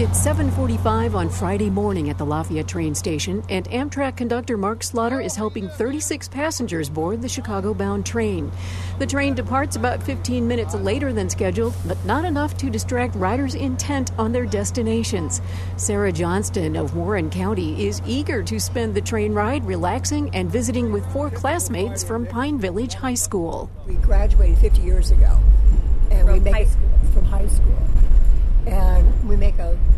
It's 7:45 on Friday morning at the Lafayette train station, and Amtrak conductor Mark Slaughter is helping 36 passengers board the Chicago-bound train. The train departs about 15 minutes later than scheduled, but not enough to distract riders intent on their destinations. Sarah Johnston of Warren County is eager to spend the train ride relaxing and visiting with 4 classmates from Pine Village High School. We graduated 50 years ago, and from high school. And we make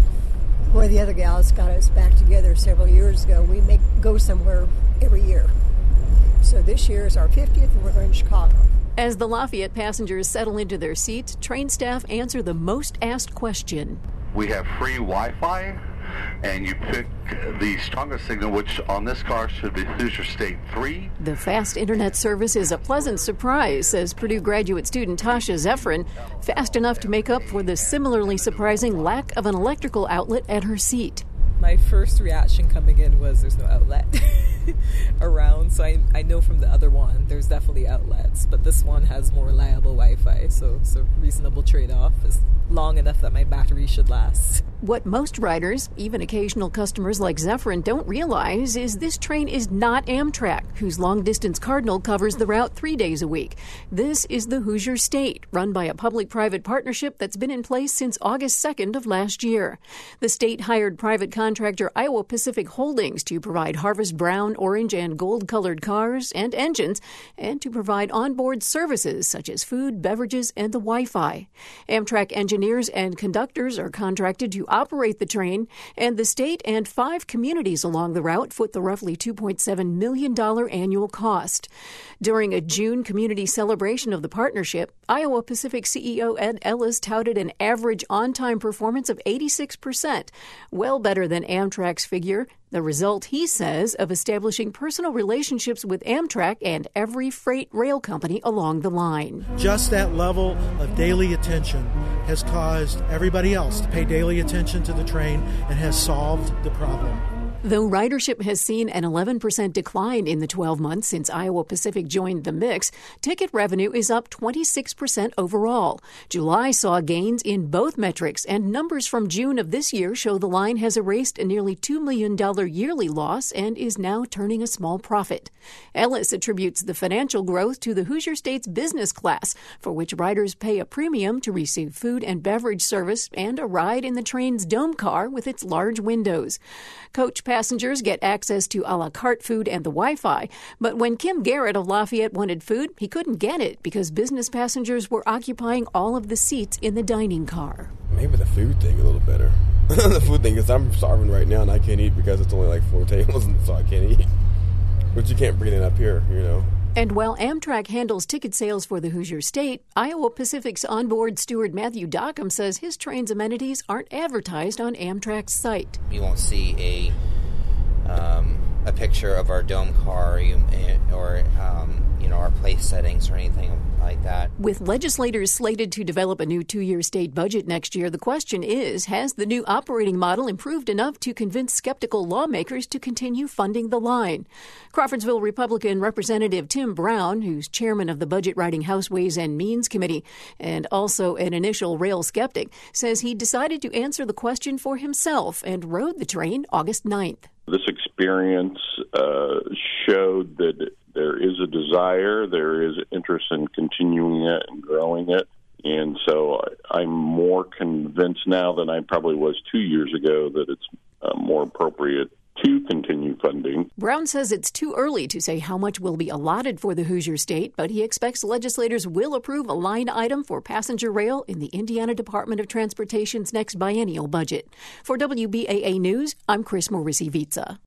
one of the other gals got us back together several years ago. We go somewhere every year. So this year is our 50th, and we're going to Chicago. As the Lafayette passengers settle into their seats, train staff answer the most asked question. We have free Wi-Fi, and you pick the strongest signal, which on this car should be Hoosier State 3. The fast internet service is a pleasant surprise, says Purdue graduate student Tasha Zephyrin, fast enough to make up for the similarly surprising lack of an electrical outlet at her seat. My first reaction coming in was there's no outlet around, so I know from the other one there's definitely outlets, but this one has more reliable Wi-Fi, so it's a reasonable trade-off. It's long enough that my battery should last. What most riders, even occasional customers like Zephyrin, don't realize is this train is not Amtrak, whose long-distance Cardinal covers the route 3 days a week. This is the Hoosier State, run by a public-private partnership that's been in place since August 2nd of last year. The state hired private contractor Iowa Pacific Holdings to provide Harvest brown, orange, and gold-colored cars and engines, and to provide onboard services such as food, beverages, and the Wi-Fi. Amtrak engineers and conductors are contracted to operate the train, and the state and 5 communities along the route foot the roughly $2.7 million annual cost. During a June community celebration of the partnership, Iowa Pacific CEO Ed Ellis touted an average on-time performance of 86%, well better than Amtrak's figure. The result, he says, of establishing personal relationships with Amtrak and every freight rail company along the line. Just that level of daily attention has caused everybody else to pay daily attention to the train and has solved the problem. Though ridership has seen an 11% decline in the 12 months since Iowa Pacific joined the mix, ticket revenue is up 26% overall. July saw gains in both metrics, and numbers from June of this year show the line has erased a nearly $2 million yearly loss and is now turning a small profit. Ellis attributes the financial growth to the Hoosier State's business class, for which riders pay a premium to receive food and beverage service and a ride in the train's dome car with its large windows. Coach passengers get access to a la carte food and the Wi-Fi, but when Kim Garrett of Lafayette wanted food, he couldn't get it because business passengers were occupying all of the seats in the dining car. Maybe the food thing a little better. The food thing is I'm starving right now and I can't eat because it's only like 4 tables, so I can't eat. But you can't breathe in up here, you know. And while Amtrak handles ticket sales for the Hoosier State, Iowa Pacific's onboard steward Matthew Dockham says his train's amenities aren't advertised on Amtrak's site. You won't see a picture of our dome car or our place settings or anything like that. With legislators slated to develop a new 2-year state budget next year, the question is, has the new operating model improved enough to convince skeptical lawmakers to continue funding the line? Crawfordsville Republican Representative Tim Brown, who's chairman of the budget-writing House Ways and Means Committee and also an initial rail skeptic, says he decided to answer the question for himself and rode the train August 9th. This experience showed that there is a desire, there is interest in continuing it and growing it. And so I'm more convinced now than I probably was 2 years ago that it's more appropriate to continue funding. Brown says it's too early to say how much will be allotted for the Hoosier State, but he expects legislators will approve a line item for passenger rail in the Indiana Department of Transportation's next biennial budget. For WBAA News, I'm Chris Morisi-Vitza.